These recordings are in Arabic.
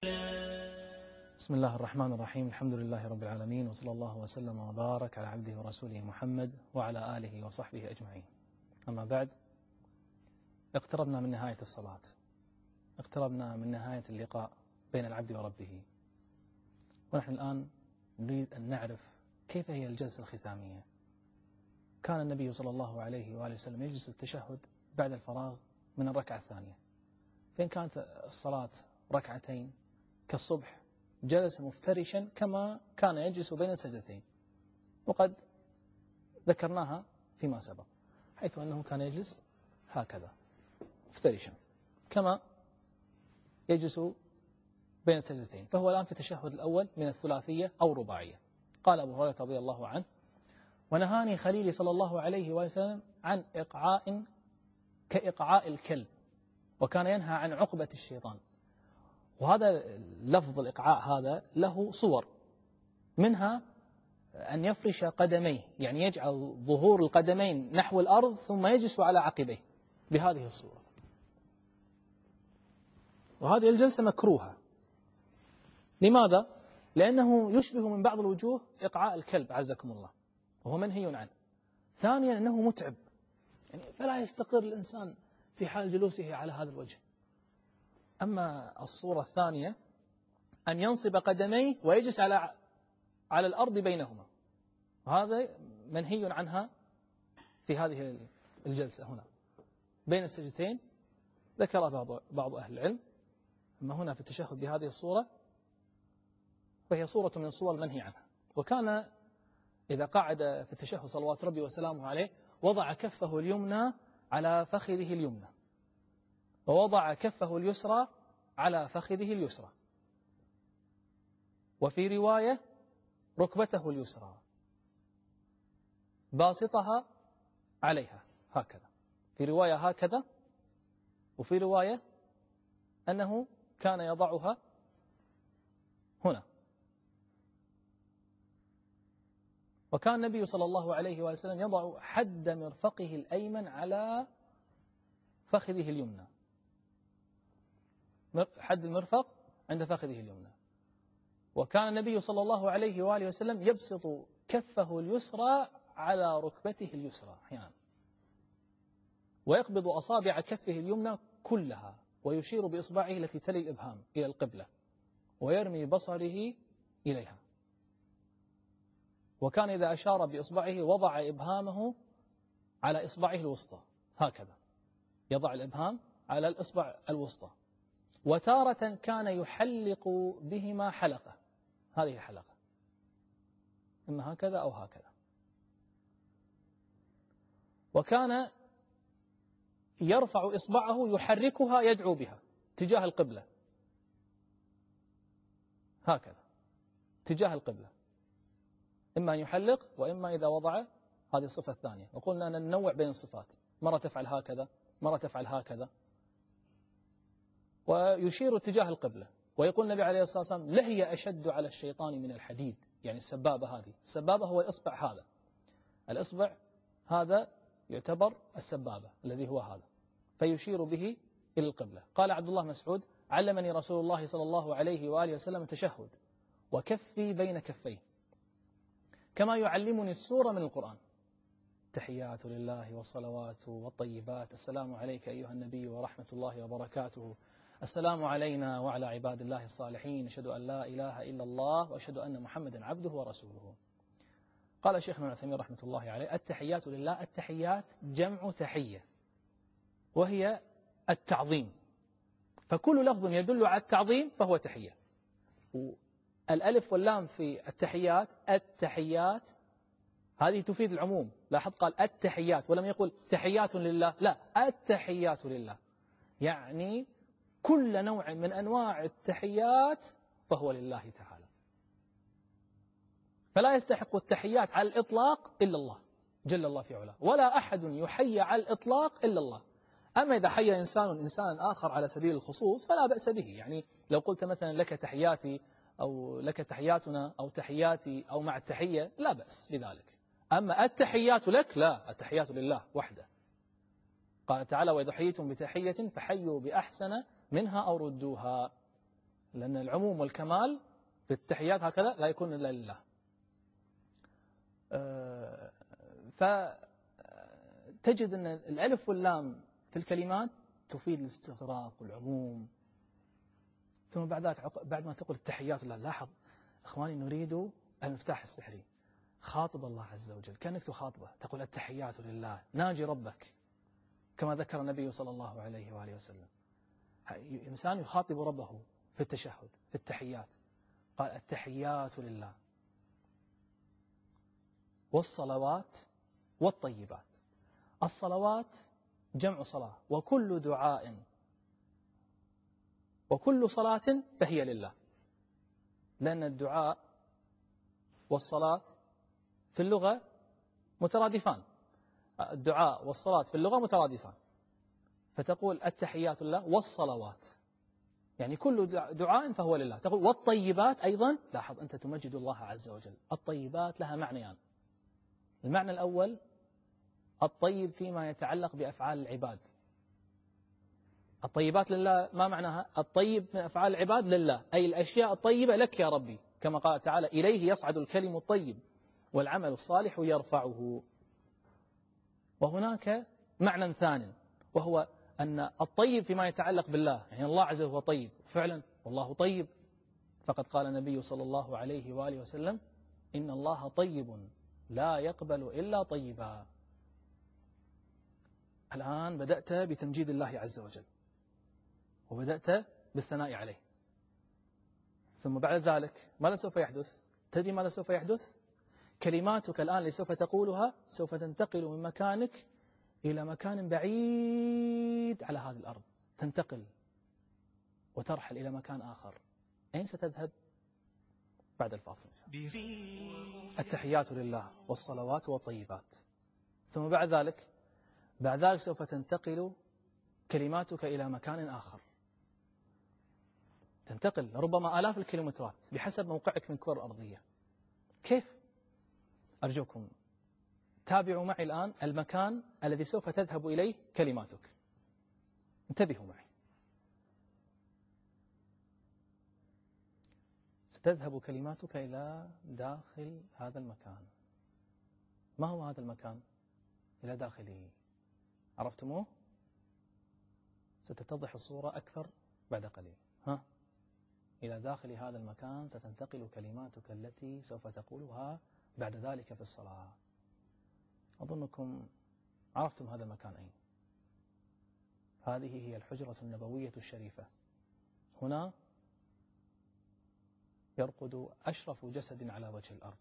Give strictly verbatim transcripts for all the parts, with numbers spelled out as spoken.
بسم الله الرحمن الرحيم. الحمد لله رب العالمين، وصلى الله وسلم وبارك على عبده ورسوله محمد وعلى آله وصحبه أجمعين. أما بعد، اقتربنا من نهاية الصلاة، اقتربنا من نهاية اللقاء بين العبد وربه، ونحن الآن نريد أن نعرف كيف هي الجلسة الختامية. كان النبي صلى الله عليه وآله وسلم يجلس التشهد بعد الفراغ من الركعة الثانية، فإن كانت الصلاة ركعتين كالصبح جلس مفترشا كما كان يجلس بين السجدتين، وقد ذكرناها فيما سبق، حيث أنه كان يجلس هكذا مفترشا كما يجلس بين السجدتين. فهو الآن في التشهد الأول من الثلاثية أو رباعية. قال أبو هريرة رضي الله عنه: ونهاني خليلي صلى الله عليه وسلم عن إقعاء كإقعاء الكلب، وكان ينهى عن عقبة الشيطان. وهذا لفظ الإقعاء هذا له صور، منها أن يفرش قدميه، يعني يجعل ظهور القدمين نحو الأرض ثم يجلس على عقبيه بهذه الصورة. وهذه الجلسة مكروهة. لماذا؟ لأنه يشبه من بعض الوجوه إقعاء الكلب عزكم الله، وهو منهي عنه. ثانيا أنه متعب، يعني فلا يستقر الإنسان في حال جلوسه على هذا الوجه. أما الصورة الثانية أن ينصب قدميه ويجلس على على الأرض بينهما، وهذا منهي عنها في هذه الجلسة هنا بين السجدتين، ذكر بعض بعض أهل العلم. أما هنا في التشهد بهذه الصورة فهي صورة من الصور المنهي عنها. وكان إذا قعد في التشهد صلوات ربي وسلامه عليه وضع كفه اليمنى على فخذه اليمنى، ووضع كفه اليسرى على فخذه اليسرى، وفي رواية ركبته اليسرى باسطها عليها هكذا، في رواية هكذا، وفي رواية أنه كان يضعها هنا. وكان النبي صلى الله عليه وسلم يضع حد مرفقه الأيمن على فخذه اليمنى، حد المرفق عند فخذه اليمنى. وكان النبي صلى الله عليه وآله وسلم يبسط كفه اليسرى على ركبته اليسرى أحيانا، ويقبض أصابع كفه اليمنى كلها، ويشير بإصبعه التي تلي الإبهام إلى القبلة، ويرمي بصره إليها. وكان إذا أشار بإصبعه وضع إبهامه على إصبعه الوسطى هكذا، يضع الإبهام على الإصبع الوسطى. وتارة كان يحلق بهما حلقة، هذه حلقة إما هكذا أو هكذا. وكان يرفع إصبعه يحركها يدعو بها تجاه القبلة هكذا، تجاه القبلة، إما أن يحلق وإما إذا وضع هذه الصفة الثانية. وقلنا أن ننوع بين الصفات، مرة تفعل هكذا، مرة تفعل هكذا، ويشير اتجاه القبلة. ويقول النبي عليه الصلاة والسلام: لهي أشد على الشيطان من الحديد، يعني السبابة هذه، السبابة هو الإصبع هذا، الإصبع هذا يعتبر السبابة الذي هو هذا، فيشير به إلى القبلة. قال عبد الله مسعود: علمني رسول الله صلى الله عليه وآله وسلم التشهد وكفي بين كفيه كما يعلمني السورة من القرآن. تحيات لله والصلوات والطيبات، السلام عليك أيها النبي ورحمة الله وبركاته، السلام علينا وعلى عباد الله الصالحين، أشهد أن لا إله إلا الله وأشهد أن محمدا عبده ورسوله. قال شيخنا العثيمين رحمة الله عليه: التحيات لله، التحيات جمع تحية، وهي التعظيم، فكل لفظ يدل على التعظيم فهو تحية. الألف واللام في التحيات، التحيات هذه تفيد العموم. لاحظ قال التحيات ولم يقل تحيات لله، لا، التحيات لله، يعني كل نوع من أنواع التحيات فهو لله تعالى. فلا يستحق التحيات على الإطلاق إلا الله جل الله في علاه، ولا أحد يحيي على الإطلاق إلا الله. أما إذا حيى إنسان إنسانا آخر على سبيل الخصوص فلا بأس به، يعني لو قلت مثلا لك تحياتي أو لك تحياتنا أو تحياتي أو مع التحية لا بأس بذلك. أما التحيات لك لا، التحيات لله وحده. قال تعالى: وإذا حييتم بتحية فحيوا بأحسن منها أو ردوها. لأن العموم والكمال في التحيات هكذا لا يكون إلا لله. فتجد أن الألف واللام في الكلمات تفيد الاستغراق والعموم. ثم بعد ذلك بعد ما تقول التحيات لله، لاحظ إخواني نريد المفتاح السحري، خاطب الله عز وجل كأنك تخاطبه، تقول التحيات لله، ناجي ربك كما ذكر النبي صلى الله عليه وآله وسلم. إنسان يخاطب ربه في التشهد في التحيات، قال التحيات لله والصلوات والطيبات. الصلوات جمع صلاة، وكل دعاء وكل صلاة فهي لله، لأن الدعاء والصلاة في اللغة مترادفان، الدعاء والصلاة في اللغة مترادفان، فتقول التحيات لله والصلوات، يعني كل دعاء فهو لله. تقول والطيبات أيضا، لاحظ أنت تمجد الله عز وجل. الطيبات لها معنيان، المعنى الأول الطيب فيما يتعلق بأفعال العباد. الطيبات لله ما معناها؟ الطيب من أفعال العباد لله، أي الأشياء الطيبة لك يا ربي، كما قال تعالى إليه يصعد الكلم الطيب والعمل الصالح يرفعه. وهناك معنى ثاني وهو أن الطيب فيما يتعلق بالله، يعني الله عز وجل هو طيب فعلا، والله طيب، فقد قال النبي صلى الله عليه وآله وسلم إن الله طيب لا يقبل إلا طيبا. الآن بدأت بتمجيد الله عز وجل وبدأت بالثناء عليه، ثم بعد ذلك ماذا سوف يحدث؟ تدري ماذا سوف يحدث؟ كلماتك الآن اللي سوف تقولها سوف تنتقل من مكانك إلى مكان بعيد على هذه الأرض، تنتقل وترحل إلى مكان آخر. أين ستذهب؟ بعد الفاصل. التحيات لله والصلوات والطيبات، ثم بعد ذلك بعد ذلك سوف تنتقل كلماتك إلى مكان آخر، تنتقل ربما آلاف الكيلومترات بحسب موقعك من الكرة الأرضية. كيف؟ أرجوكم تابعوا معي الآن المكان الذي سوف تذهب إليه كلماتك، انتبهوا معي. ستذهب كلماتك إلى داخل هذا المكان. ما هو هذا المكان؟ إلى داخله، عرفتموه؟ ستتضح الصورة أكثر بعد قليل. ها؟ إلى داخل هذا المكان ستنتقل كلماتك التي سوف تقولها بعد ذلك في الصلاة. أظنكم عرفتم هذا المكان أين. هذه هي الحجرة النبوية الشريفة. هنا يرقد أشرف جسد على وجه الأرض.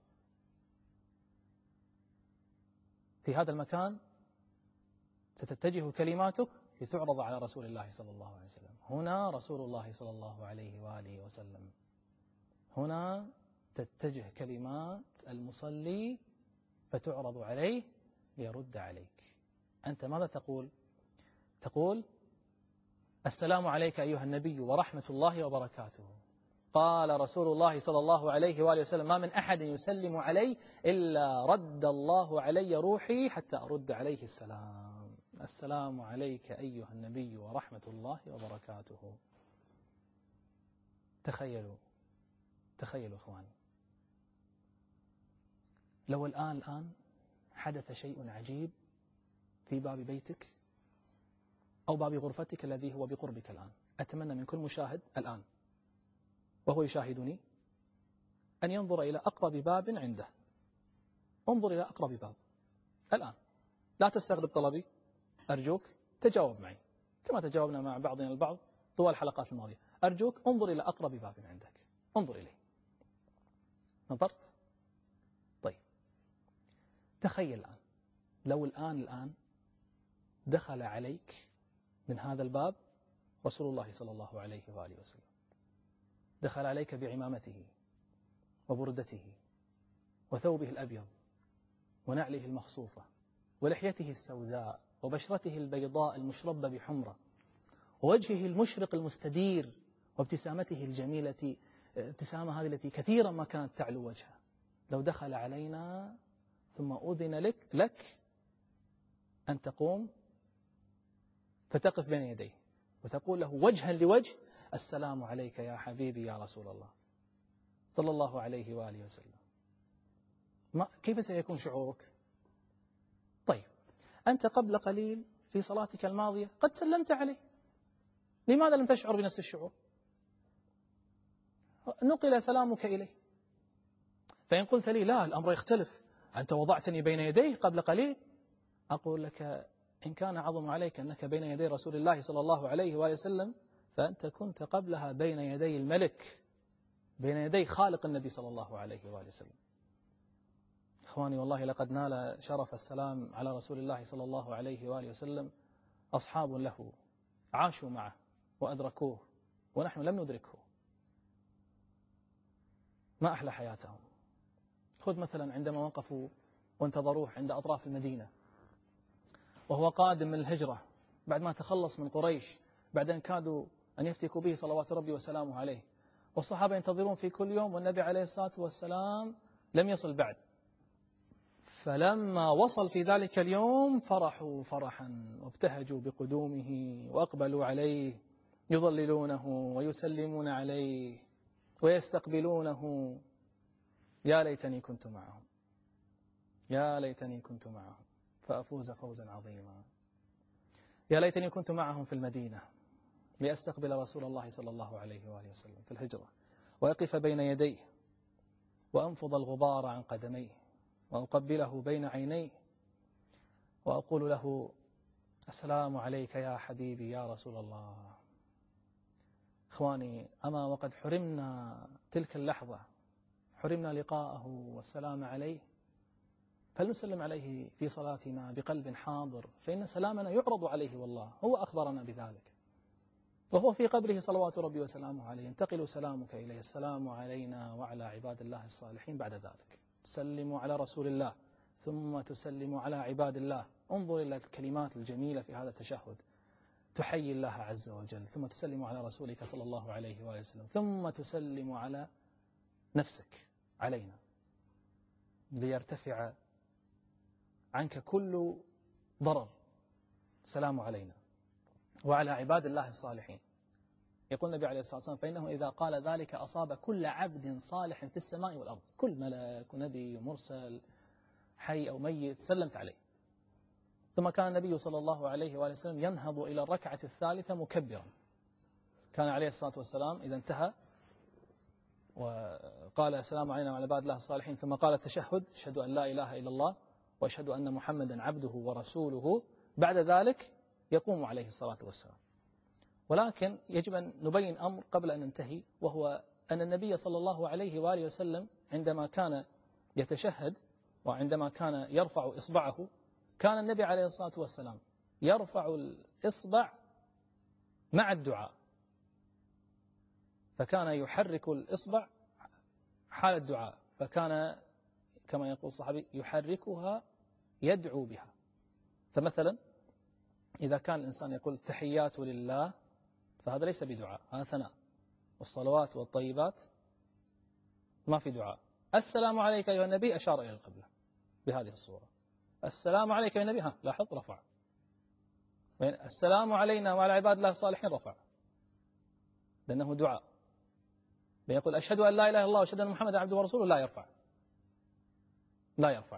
في هذا المكان ستتجه كلماتك لتعرض على رسول الله صلى الله عليه وسلم. هنا رسول الله صلى الله عليه وآله وسلم. هنا تتجه كلمات المصلي فتعرض عليه ليرد عليك. أنت ماذا تقول؟ تقول السلام عليك أيها النبي ورحمة الله وبركاته. قال رسول الله صلى الله عليه وآله وسلم ما من أحد يسلم علي إلا رد الله علي روحي حتى أرد عليه السلام. السلام عليك أيها النبي ورحمة الله وبركاته. تخيلوا تخيلوا إخواني، لو الآن الآن حدث شيء عجيب في باب بيتك أو باب غرفتك الذي هو بقربك الآن. أتمنى من كل مشاهد الآن وهو يشاهدني أن ينظر إلى أقرب باب عنده. انظر إلى أقرب باب الآن، لا تستغرب طلبي، أرجوك تجاوب معي كما تجاوبنا مع بعضنا البعض طوال الحلقات الماضية. أرجوك انظر إلى أقرب باب عندك، انظر إليه. نظرت؟ طيب تخيل الآن لو الآن الآن دخل عليك من هذا الباب رسول الله صلى الله عليه وآله وسلم، دخل عليك بعمامته وبردته وثوبه الأبيض ونعله المخصوفة ولحيته السوداء وبشرته البيضاء المشربة بحمرة ووجهه المشرق المستدير وابتسامته الجميلة، ابتسامة هذه التي كثيرا ما كانت تعلو وجهه. لو دخل علينا ثم أذن لك, لك أن تقوم فتقف بين يديه وتقول له وجها لوجه السلام عليك يا حبيبي يا رسول الله صلى الله عليه وآله وسلم، ما كيف سيكون شعورك؟ طيب أنت قبل قليل في صلاتك الماضية قد سلمت عليه، لماذا لم تشعر بنفس الشعور؟ نقل سلامك إليه. فإن قلت لي لا الأمر يختلف، أنت وضعتني بين يديه قبل قليل، أقول لك إن كان عظم عليك أنك بين يدي رسول الله صلى الله عليه وآله وسلم، فأنت كنت قبلها بين يدي الملك، بين يدي خالق النبي صلى الله عليه وآله وسلم. إخواني والله لقد نال شرف السلام على رسول الله صلى الله عليه وآله وسلم أصحاب له عاشوا معه وأدركوه ونحن لم ندركه. ما أحلى حياتهم. خذ مثلا عندما وقفوا وانتظروه عند أطراف المدينة وهو قادم من الهجرة بعد ما تخلص من قريش، بعد أن كادوا أن يفتكوا به صلوات ربي وسلامه عليه، والصحابة ينتظرون في كل يوم والنبي عليه الصلاة والسلام لم يصل بعد. فلما وصل في ذلك اليوم فرحوا فرحا وابتهجوا بقدومه وأقبلوا عليه يظللونه ويسلمون عليه ويستقبلونه. يا ليتني كنت معهم، يا ليتني كنت معهم فأفوز فوزا عظيما. يا ليتني كنت معهم في المدينة لأستقبل رسول الله صلى الله عليه وآله وسلم في الهجرة، وأقف بين يديه وأنفض الغبار عن قدميه وأقبله بين عينيه وأقول له السلام عليك يا حبيبي يا رسول الله. إخواني أما وقد حرمنا تلك اللحظة، حرمنا لقاءه والسلام عليه، فلنسلم عليه في صلاتنا بقلب حاضر، فإن سلامنا يعرض عليه والله هو أخبرنا بذلك، وهو في قبره صلوات ربي وسلامه عليه ينتقل سلامك إليه. السلام علينا وعلى عباد الله الصالحين. بعد ذلك تسلم على رسول الله ثم تسلم على عباد الله. انظر إلى الكلمات الجميلة في هذا التشهد، تحيي الله عز وجل ثم تسلم على رسولك صلى الله عليه وآله وسلم ثم تسلم على نفسك علينا ليرتفع عنك كل ضرر. السلام علينا وعلى عباد الله الصالحين. يقول النبي عليه الصلاة والسلام فإنه إذا قال ذلك أصاب كل عبد صالح في السماء والأرض، كل ملك ونبي ومرسل حي أو ميت سلمت عليه. ثم كان النبي صلى الله عليه وآله وسلم ينهض إلى الركعة الثالثة مكبرا. كان عليه الصلاة والسلام إذا انتهى وقال السلام علينا وعلى عباد الله الصالحين ثم قال التشهد أشهد أن لا إله إلا الله وأشهد أن محمدا عبده ورسوله، بعد ذلك يقوم عليه الصلاة والسلام. ولكن يجب أن نبين أمر قبل أن ننتهي، وهو أن النبي صلى الله عليه وآله وسلم عندما كان يتشهد وعندما كان يرفع إصبعه، كان النبي عليه الصلاة والسلام يرفع الإصبع مع الدعاء، فكان يحرك الإصبع حال الدعاء، فكان كما يقول الصحابي يحركها يدعو بها. فمثلا إذا كان الإنسان يقول التحيات لله فهذا ليس بدعاء، هذا ثناء، والصلوات والطيبات ما في دعاء. السلام عليك أيها النبي أشار إلى القبلة بهذه الصورة. السلام عليك أيها النبي ها لاحظ رفع. السلام علينا وعلى عباد الله الصالحين رفع لأنه دعاء. بيقول أشهد أن لا إله إلا الله وأشهد أن محمدا عبده ورسوله لا يرفع، لا يرفع.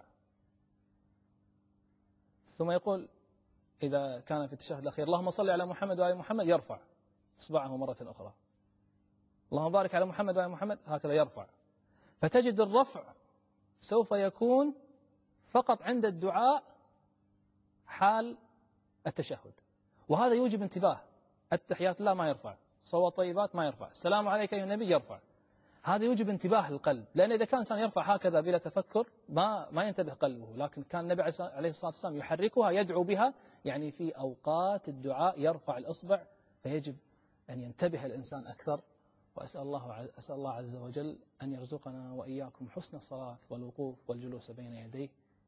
ثم يقول إذا كان في التشهد الأخير اللهم صل على محمد وعلى محمد يرفع إصبعه مرة أخرى. اللهم بارك على محمد وعلى محمد هكذا يرفع. فتجد الرفع سوف يكون فقط عند الدعاء حال التشهد، وهذا يوجب انتباه. التحيات لا ما يرفع، صلوات طيبات ما يرفع، السلام عليك أيها النبي يرفع. هذا يوجب انتباه القلب، لأن إذا كان الإنسان يرفع هكذا بلا تفكر ما ما ينتبه قلبه. لكن كان النبي عليه الصلاة والسلام يحركها يدعو بها، يعني في أوقات الدعاء يرفع الإصبع، فيجب أن ينتبه الإنسان أكثر. وأسأل الله أسأل الله عز وجل أن يرزقنا وإياكم حسن الصلاة والوقوف والجلوس بين يديه